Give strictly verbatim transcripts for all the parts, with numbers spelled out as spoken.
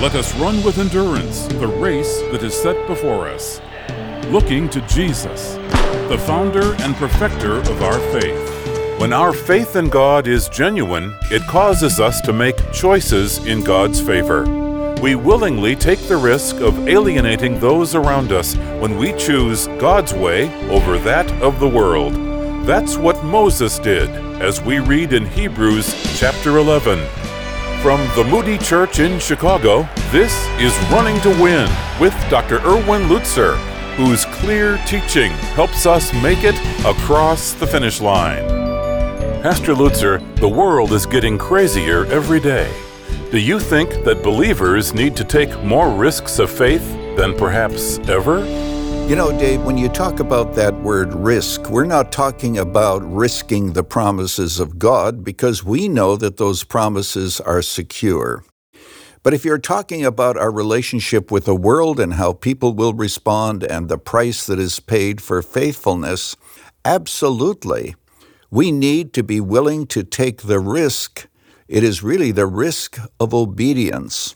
Let us run with endurance the race that is set before us, looking to Jesus, the founder and perfecter of our faith. When our faith in God is genuine, it causes us to make choices in God's favor. We willingly take the risk of alienating those around us when we choose God's way over that of the world. That's what Moses did, as we read in Hebrews chapter eleven. From the Moody Church in Chicago, this is Running to Win with Doctor Erwin Lutzer, whose clear teaching helps us make it across the finish line. Pastor Lutzer, the world is getting crazier every day. Do you think that believers need to take more risks of faith than perhaps ever? You know, Dave, when you talk about that word risk, we're not talking about risking the promises of God, because we know that those promises are secure. But if you're talking about our relationship with the world and how people will respond and the price that is paid for faithfulness, absolutely. We need to be willing to take the risk. It is really the risk of obedience.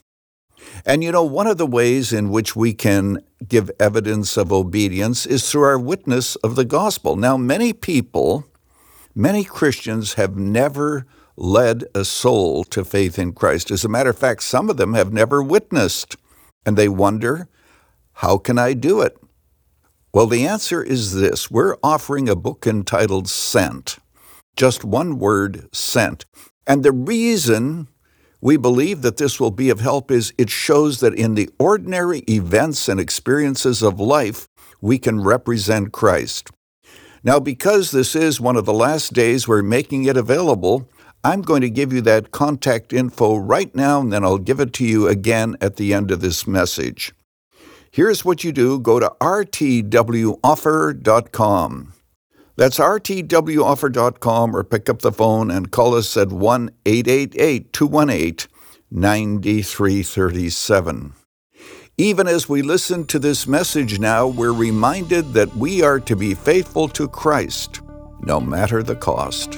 And you know, one of the ways in which we can give evidence of obedience is through our witness of the gospel. Now, many people, many Christians have never led a soul to faith in Christ. As a matter of fact, some of them have never witnessed, and they wonder, how can I do it? Well, the answer is this. We're offering a book entitled Sent. Just one word, sent. And the reason we believe that this will be of help is it shows that in the ordinary events and experiences of life, we can represent Christ. Now, because this is one of the last days we're making it available, I'm going to give you that contact info right now, and then I'll give it to you again at the end of this message. Here's what you do. Go to r t w offer dot com. That's r t w offer dot com, or pick up the phone and call us at one eight eight eight, two one eight, nine three three seven. Even as we listen to this message now, we're reminded that we are to be faithful to Christ, no matter the cost.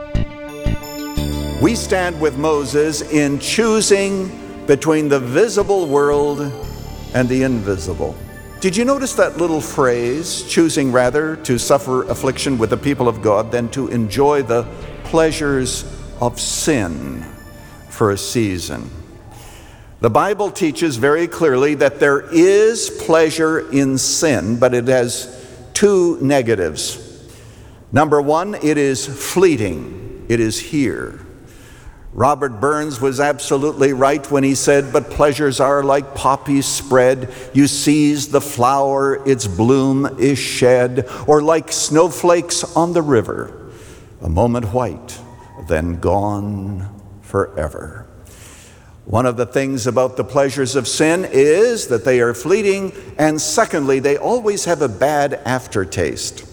We stand with Moses in choosing between the visible world and the invisible. Did you notice that little phrase, choosing rather to suffer affliction with the people of God than to enjoy the pleasures of sin for a season? The Bible teaches very clearly that there is pleasure in sin, but it has two negatives. Number one, it is fleeting. It is here. Robert Burns was absolutely right when he said, but pleasures are like poppies spread. You seize the flower, its bloom is shed, or like snowflakes on the river, a moment white, then gone forever. One of the things about the pleasures of sin is that they are fleeting, and secondly, they always have a bad aftertaste.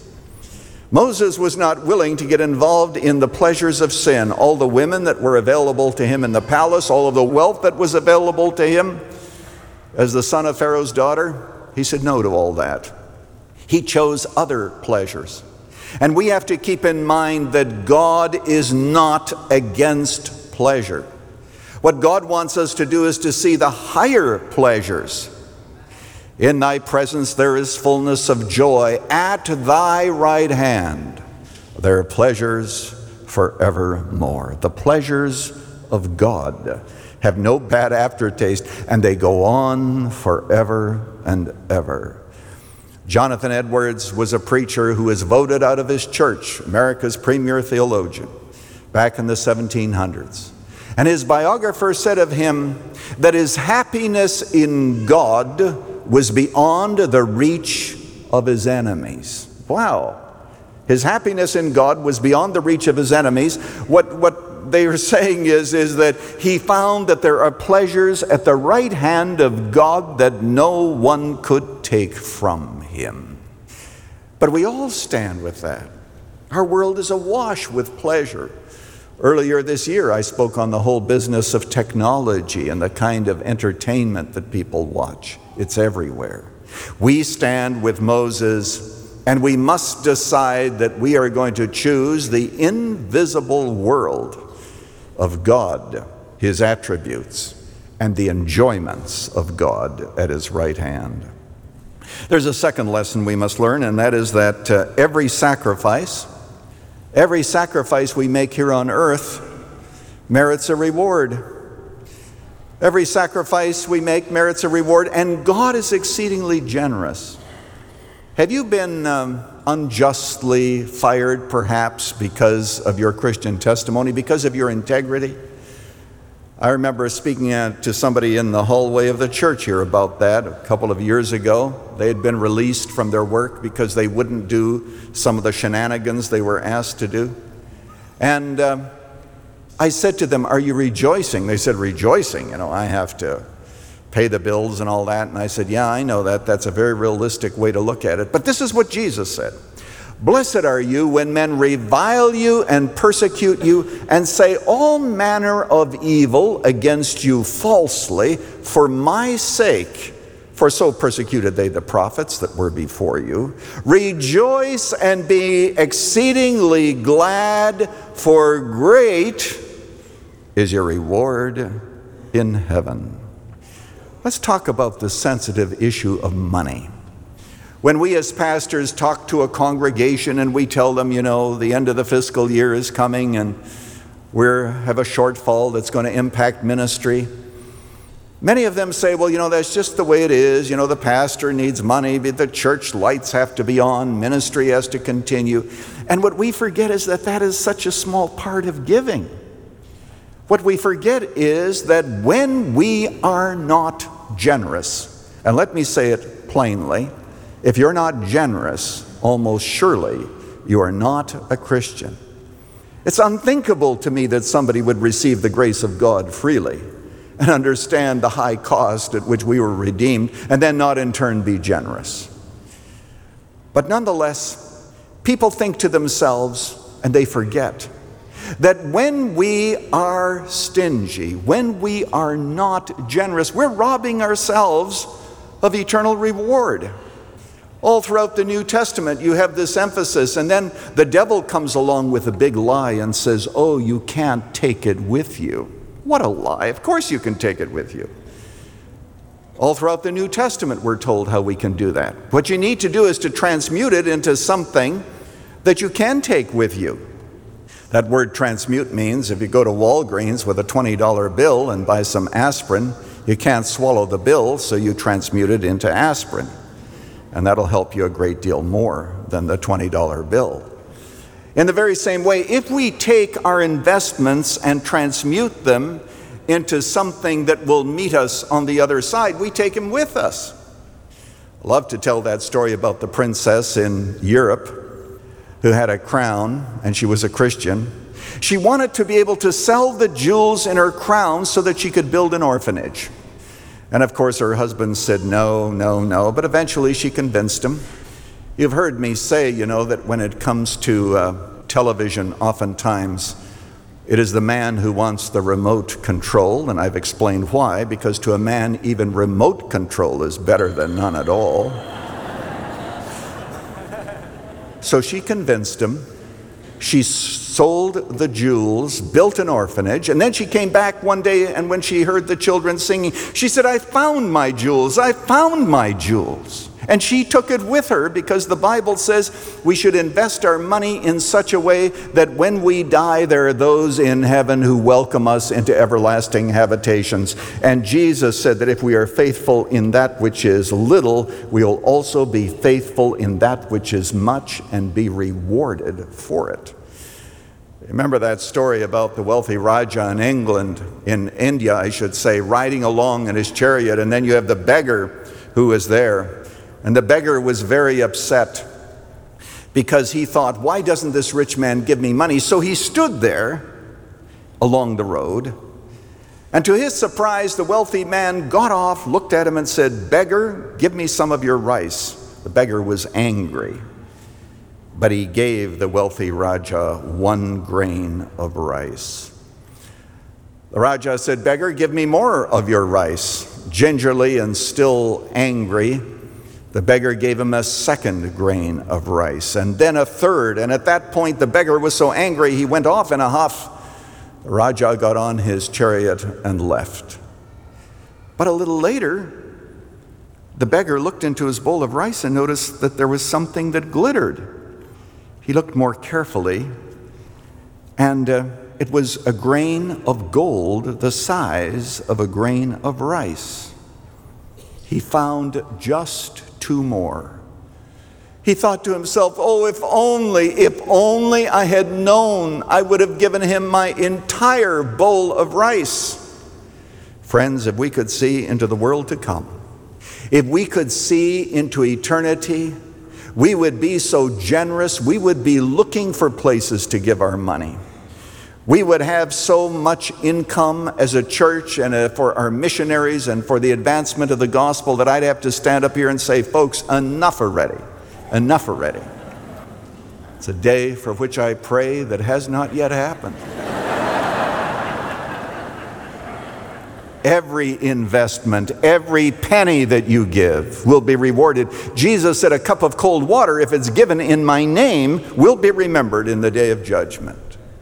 Moses was not willing to get involved in the pleasures of sin. All the women that were available to him in the palace, all of the wealth that was available to him as the son of Pharaoh's daughter, he said no to all that. He chose other pleasures. And we have to keep in mind that God is not against pleasure. What God wants us to do is to see the higher pleasures. In thy presence there is fullness of joy. At thy right hand there are pleasures forevermore. The pleasures of God have no bad aftertaste, and they go on forever and ever. Jonathan Edwards was a preacher who was voted out of his church, America's premier theologian, back in the seventeen hundreds. And his biographer said of him that his happiness in God was beyond the reach of his enemies. Wow. His happiness in God was beyond the reach of his enemies. What, what they are saying is, is that he found that there are pleasures at the right hand of God that no one could take from him. But we all stand with that. Our world is awash with pleasure. Earlier this year, I spoke on the whole business of technology and the kind of entertainment that people watch. It's everywhere. We stand with Moses, and we must decide that we are going to choose the invisible world of God, his attributes, and the enjoyments of God at his right hand. There's a second lesson we must learn, and that is that uh, every sacrifice, every sacrifice we make here on earth merits a reward. Every sacrifice we make merits a reward, and God is exceedingly generous. Have you been um, unjustly fired, perhaps, because of your Christian testimony, because of your integrity? I remember speaking uh, to somebody in the hallway of the church here about that a couple of years ago. They had been released from their work because they wouldn't do some of the shenanigans they were asked to do. And um, I said to them, "Are you rejoicing?" They said, "Rejoicing? You know, I have to pay the bills and all that." And I said, "Yeah, I know that. That's a very realistic way to look at it. But this is what Jesus said. Blessed are you when men revile you and persecute you and say all manner of evil against you falsely for my sake. For so persecuted they the prophets that were before you. Rejoice and be exceedingly glad, for great is your reward in heaven." Let's talk about the sensitive issue of money. When we as pastors talk to a congregation and we tell them, you know, the end of the fiscal year is coming and we have a shortfall that's going to impact ministry, many of them say, well, you know, that's just the way it is. You know, the pastor needs money, the church lights have to be on, ministry has to continue. And what we forget is that that is such a small part of giving. What we forget is that when we are not generous, and let me say it plainly, if you're not generous, almost surely you are not a Christian. It's unthinkable to me that somebody would receive the grace of God freely and understand the high cost at which we were redeemed and then not in turn be generous. But nonetheless, people think to themselves, and they forget, that when we are stingy, when we are not generous, we're robbing ourselves of eternal reward. All throughout the New Testament, you have this emphasis, and then the devil comes along with a big lie and says, oh, you can't take it with you. What a lie. Of course you can take it with you. All throughout the New Testament, we're told how we can do that. What you need to do is to transmute it into something that you can take with you. That word transmute means if you go to Walgreens with a twenty dollar bill and buy some aspirin, you can't swallow the bill, so you transmute it into aspirin. And that'll help you a great deal more than the twenty dollar bill. In the very same way, if we take our investments and transmute them into something that will meet us on the other side, we take them with us. I love to tell that story about the princess in Europe who had a crown, and she was a Christian. She wanted to be able to sell the jewels in her crown so that she could build an orphanage. And of course her husband said no, no, no, but eventually she convinced him. You've heard me say, you know, that when it comes to uh, television, oftentimes it is the man who wants the remote control, and I've explained why, because to a man even remote control is better than none at all. So she convinced him. She sold the jewels, built an orphanage, and then she came back one day, and when she heard the children singing, she said, I found my jewels, I found my jewels. And she took it with her because the Bible says we should invest our money in such a way that when we die, there are those in heaven who welcome us into everlasting habitations. And Jesus said that if we are faithful in that which is little, we will also be faithful in that which is much and be rewarded for it. Remember that story about the wealthy Raja in England, in India, I should say, riding along in his chariot, and then you have the beggar who was there. And the beggar was very upset because he thought, why doesn't this rich man give me money? So he stood there along the road. And to his surprise, the wealthy man got off, looked at him and said, beggar, give me some of your rice. The beggar was angry, but he gave the wealthy Raja one grain of rice. The Raja said, beggar, give me more of your rice. Gingerly and still angry, the beggar gave him a second grain of rice, and then a third. And at that point, the beggar was so angry, he went off in a huff. The Raja got on his chariot and left. But a little later, the beggar looked into his bowl of rice and noticed that there was something that glittered. He looked more carefully, and uh, it was a grain of gold the size of a grain of rice. He found just two more. He thought to himself, oh, if only, if only I had known, I would have given him my entire bowl of rice. Friends, if we could see into the world to come, if we could see into eternity, we would be so generous, we would be looking for places to give our money. We would have so much income as a church and uh, for our missionaries and for the advancement of the gospel that I'd have to stand up here and say, folks, enough already, enough already. It's a day for which I pray that has not yet happened. Every investment, every penny that you give will be rewarded. Jesus said a cup of cold water, if it's given in my name, will be remembered in the day of judgment.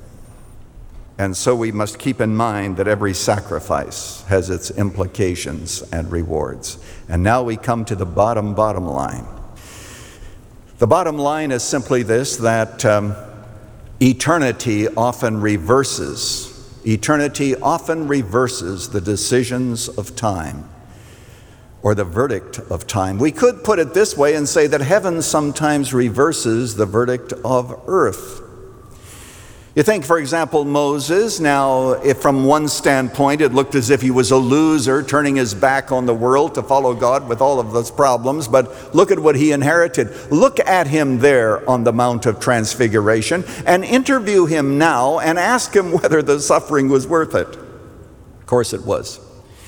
And so we must keep in mind that every sacrifice has its implications and rewards. And now we come to the bottom, bottom line. The bottom line is simply this, that um, eternity often reverses Eternity often reverses the decisions of time or the verdict of time. We could put it this way and say that heaven sometimes reverses the verdict of earth. You think, for example, Moses. Now, if from one standpoint it looked as if he was a loser, turning his back on the world to follow God with all of those problems, but look at what he inherited. Look at him there on the Mount of Transfiguration and interview him now and ask him whether the suffering was worth it. Of course it was.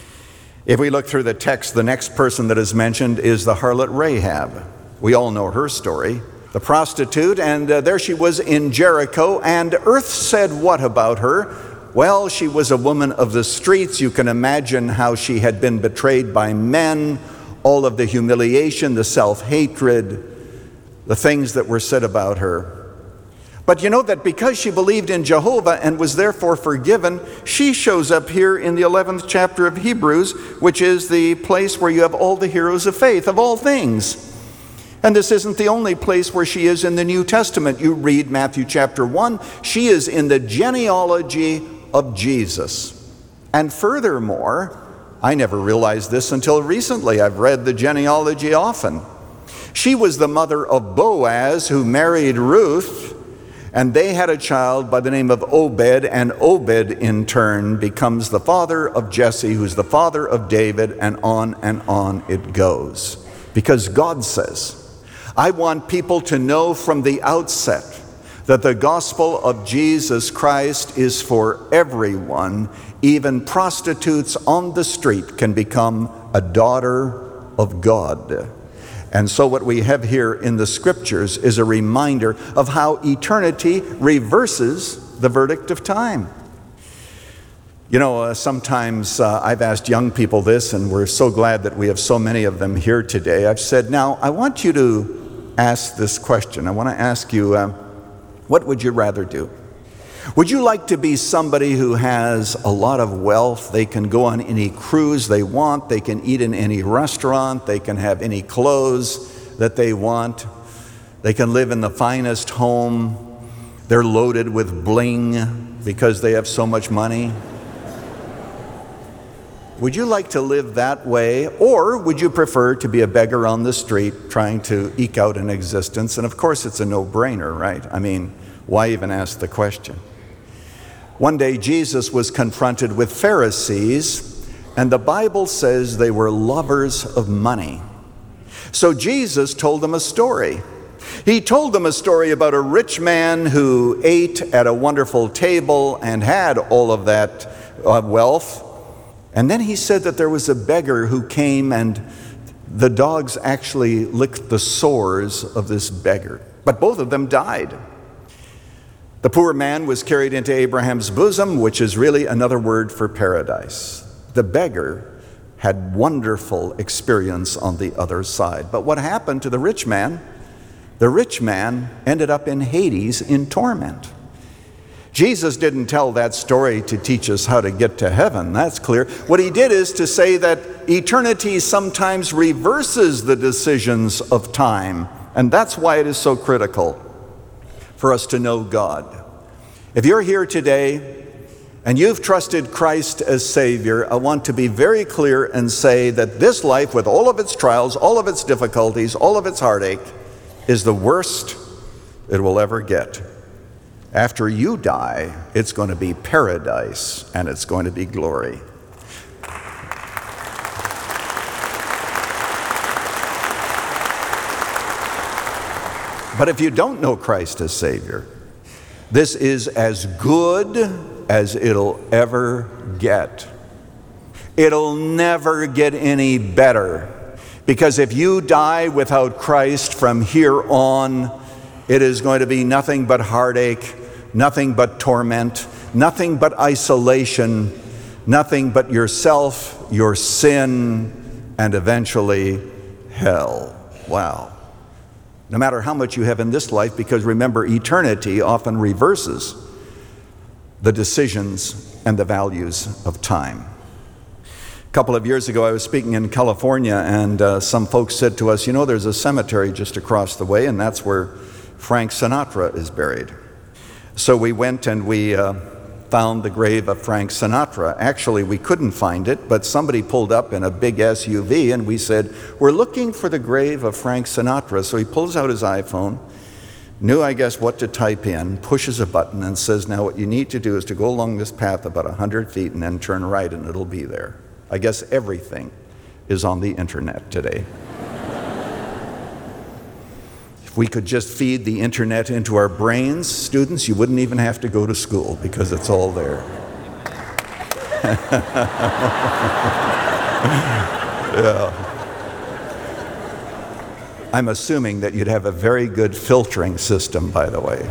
If we look through the text, the next person that is mentioned is the harlot Rahab. We all know her story. The prostitute, and uh, there she was in Jericho, and earth said what about her? Well, she was a woman of the streets. You can imagine how she had been betrayed by men, all of the humiliation, the self-hatred, the things that were said about her. But you know that because she believed in Jehovah and was therefore forgiven, she shows up here in the eleventh chapter of Hebrews, which is the place where you have all the heroes of faith, of all things. And this isn't the only place where she is in the New Testament. You read Matthew chapter one, she is in the genealogy of Jesus. And furthermore, I never realized this until recently. I've read the genealogy often. She was the mother of Boaz, who married Ruth, and they had a child by the name of Obed, and Obed in turn becomes the father of Jesse, who's the father of David, and on and on it goes. Because God says, I want people to know from the outset that the gospel of Jesus Christ is for everyone. Even prostitutes on the street can become a daughter of God. And so what we have here in the scriptures is a reminder of how eternity reverses the verdict of time. You know, uh, sometimes uh, I've asked young people this, and we're so glad that we have so many of them here today. I've said, now, I want you to ask this question. I want to ask you, uh, what would you rather do? Would you like to be somebody who has a lot of wealth? They can go on any cruise they want. They can eat in any restaurant. They can have any clothes that they want. They can live in the finest home. They're loaded with bling because they have so much money. Would you like to live that way, or would you prefer to be a beggar on the street trying to eke out an existence? And of course it's a no-brainer, right? I mean, why even ask the question? One day Jesus was confronted with Pharisees, and the Bible says they were lovers of money. So Jesus told them a story. He told them a story about a rich man who ate at a wonderful table and had all of that uh, wealth. And then he said that there was a beggar who came, and the dogs actually licked the sores of this beggar. But both of them died. The poor man was carried into Abraham's bosom, which is really another word for paradise. The beggar had wonderful experience on the other side. But what happened to the rich man? The rich man ended up in Hades in torment. Jesus didn't tell that story to teach us how to get to heaven, that's clear. What he did is to say that eternity sometimes reverses the decisions of time, and that's why it is so critical for us to know God. If you're here today and you've trusted Christ as Savior, I want to be very clear and say that this life, with all of its trials, all of its difficulties, all of its heartache, is the worst it will ever get. After you die, it's going to be paradise and it's going to be glory. But if you don't know Christ as Savior, this is as good as it'll ever get. It'll never get any better. Because if you die without Christ from here on, it is going to be nothing but heartache, nothing but torment, nothing but isolation, nothing but yourself, your sin, and eventually hell. Wow. No matter how much you have in this life, because remember, eternity often reverses the decisions and the values of time. A couple of years ago, I was speaking in California, and uh, some folks said to us, you know, there's a cemetery just across the way, and that's where Frank Sinatra is buried. So we went and we uh, found the grave of Frank Sinatra. Actually, we couldn't find it, but somebody pulled up in a big S U V, and we said, we're looking for the grave of Frank Sinatra. So he pulls out his iPhone, knew, I guess, what to type in, pushes a button, and says, now what you need to do is to go along this path about one hundred feet and then turn right, and it'll be there. I guess everything is on the internet today. If we could just feed the internet into our brains, students, you wouldn't even have to go to school because it's all there. Yeah. I'm assuming that you'd have a very good filtering system, by the way.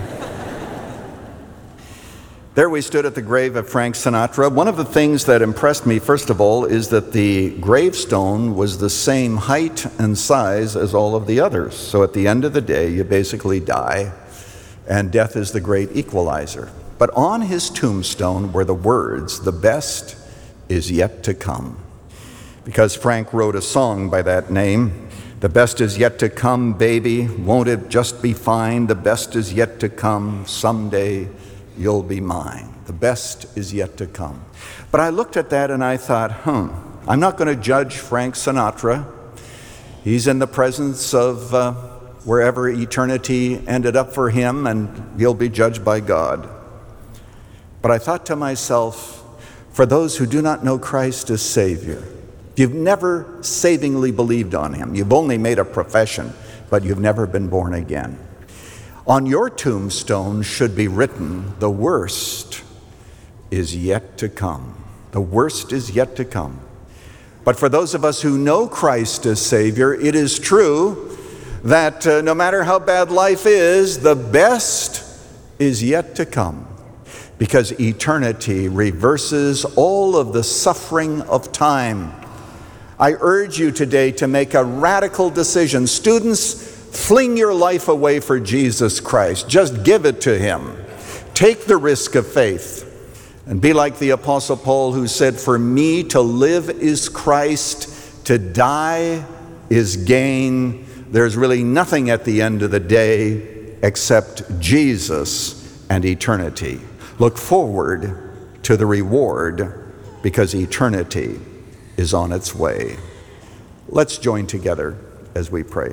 There we stood at the grave of Frank Sinatra. One of the things that impressed me, first of all, is that the gravestone was the same height and size as all of the others. So at the end of the day, you basically die, and death is the great equalizer. But on his tombstone were the words, "The best is yet to come." Because Frank wrote a song by that name. The best is yet to come, baby. Won't it just be fine? The best is yet to come. Someday you'll be mine. The best is yet to come. But I looked at that and I thought, hmm, I'm not going to judge Frank Sinatra. He's in the presence of uh, wherever eternity ended up for him, and he'll be judged by God. But I thought to myself, for those who do not know Christ as Savior, you've never savingly believed on him, you've only made a profession, but you've never been born again. On your tombstone should be written, the worst is yet to come. The worst is yet to come. But for those of us who know Christ as Savior, it is true that uh, no matter how bad life is, the best is yet to come. Because eternity reverses all of the suffering of time. I urge you today to make a radical decision. Students, fling your life away for Jesus Christ. Just give it to him. Take the risk of faith. And be like the Apostle Paul, who said, for me to live is Christ, to die is gain. There's really nothing at the end of the day except Jesus and eternity. Look forward to the reward, because eternity is on its way. Let's join together as we pray.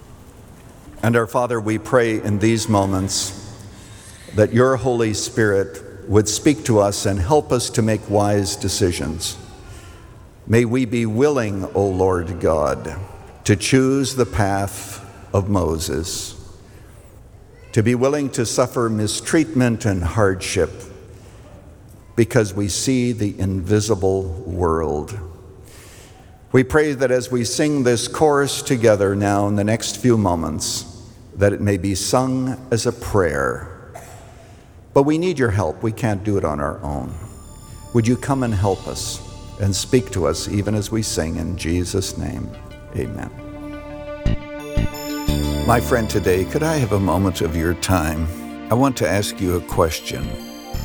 And our Father, we pray in these moments that your Holy Spirit would speak to us and help us to make wise decisions. May we be willing, O Lord God, to choose the path of Moses, to be willing to suffer mistreatment and hardship because we see the invisible world. We pray that as we sing this chorus together now in the next few moments, that it may be sung as a prayer. But we need your help. We can't do it on our own. Would you come and help us and speak to us even as we sing in Jesus' name? Amen. My friend, today, could I have a moment of your time? I want to ask you a question.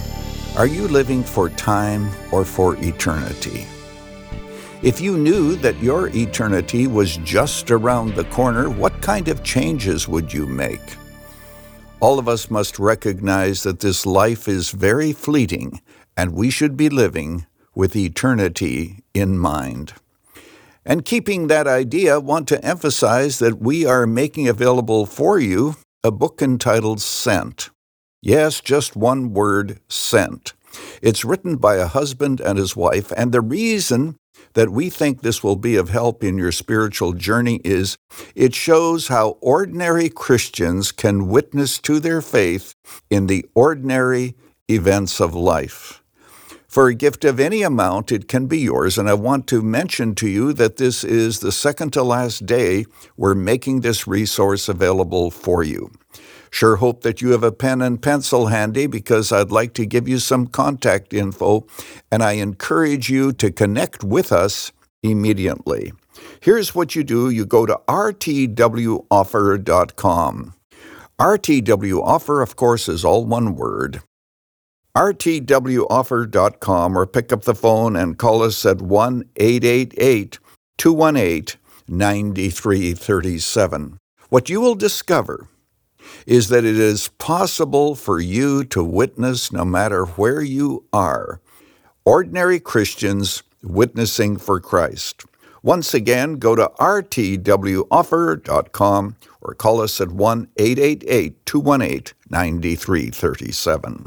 Are you living for time or for eternity? If you knew that your eternity was just around the corner, what kind of changes would you make? All of us must recognize that this life is very fleeting, and we should be living with eternity in mind. And keeping that idea, I want to emphasize that we are making available for you a book entitled Sent. Yes, just one word, Sent. It's written by a husband and his wife, and the reason that we think this will be of help in your spiritual journey is it shows how ordinary Christians can witness to their faith in the ordinary events of life. For a gift of any amount, it can be yours, and I want to mention to you that this is the second to last day we're making this resource available for you. Sure hope that you have a pen and pencil handy, because I'd like to give you some contact info, and I encourage you to connect with us immediately. Here's what you do. You go to r t w offer dot com. R T W Offer, of course, is all one word. r t w offer dot com, or pick up the phone and call us at one eight eight eight, two one eight, nine three three seven. What you will discover is that it is possible for you to witness no matter where you are. Ordinary Christians witnessing for Christ. Once again, go to r t w offer dot com or call us at one eight eight eight, two one eight, nine three three seven.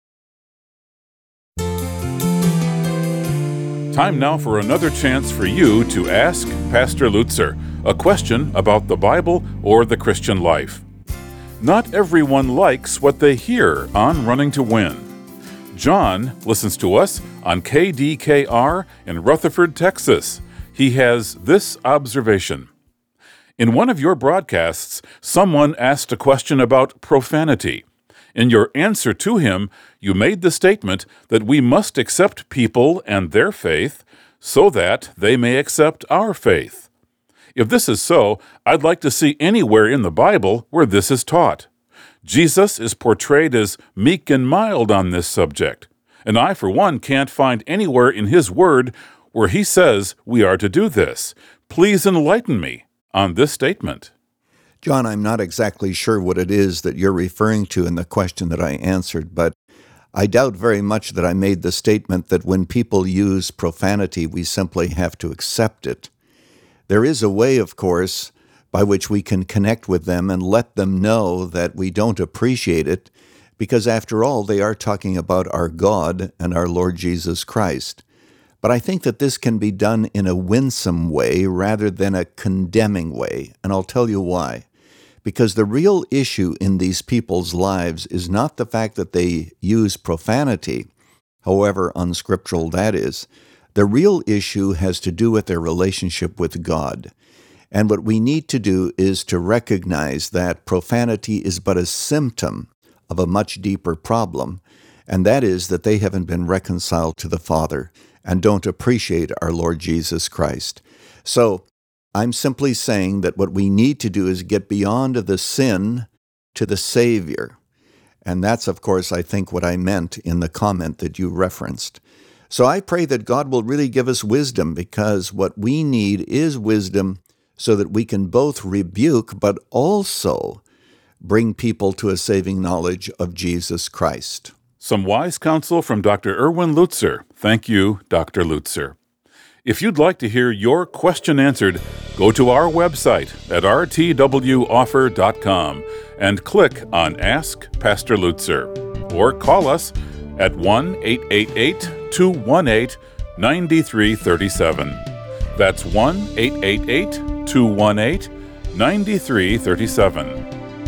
Time now for another chance for you to ask Pastor Lutzer a question about the Bible or the Christian life. Not everyone likes what they hear on Running to Win. John listens to us on K D K R in Rutherford, Texas. He has this observation. In one of your broadcasts, someone asked a question about profanity. In your answer to him, you made the statement that we must accept people and their faith so that they may accept our faith. If this is so, I'd like to see anywhere in the Bible where this is taught. Jesus is portrayed as meek and mild on this subject, and I, for one, can't find anywhere in His Word where He says we are to do this. Please enlighten me on this statement. John, I'm not exactly sure what it is that you're referring to in the question that I answered, but I doubt very much that I made the statement that when people use profanity, we simply have to accept it. There is a way, of course, by which we can connect with them and let them know that we don't appreciate it, because after all, they are talking about our God and our Lord Jesus Christ. But I think that this can be done in a winsome way rather than a condemning way, and I'll tell you why. Because the real issue in these people's lives is not the fact that they use profanity, however unscriptural that is. The real issue has to do with their relationship with God. And what we need to do is to recognize that profanity is but a symptom of a much deeper problem, and that is that they haven't been reconciled to the Father and don't appreciate our Lord Jesus Christ. So I'm simply saying that what we need to do is get beyond the sin to the Savior. And that's, of course, I think what I meant in the comment that you referenced. So I pray that God will really give us wisdom, because what we need is wisdom so that we can both rebuke but also bring people to a saving knowledge of Jesus Christ. Some wise counsel from Doctor Erwin Lutzer. Thank you, Doctor Lutzer. If you'd like to hear your question answered, go to our website at r t w offer dot com and click on Ask Pastor Lutzer, or call us at one eight eight eight, two one eight, nine three three seven. That's one eight eight eight, two one eight, nine three three seven.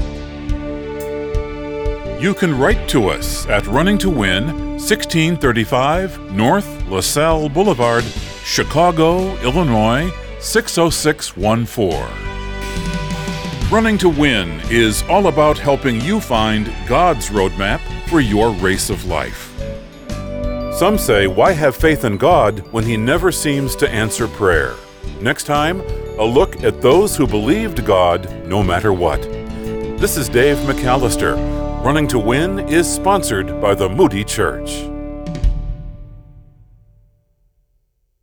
You can write to us at Running to Win, sixteen thirty-five North LaSalle Boulevard, Chicago, Illinois, six oh six one four. Running to Win is all about helping you find God's roadmap for your race of life. Some say, why have faith in God when He never seems to answer prayer? Next time, a look at those who believed God no matter what. This is Dave McAllister. Running to Win is sponsored by the Moody Church.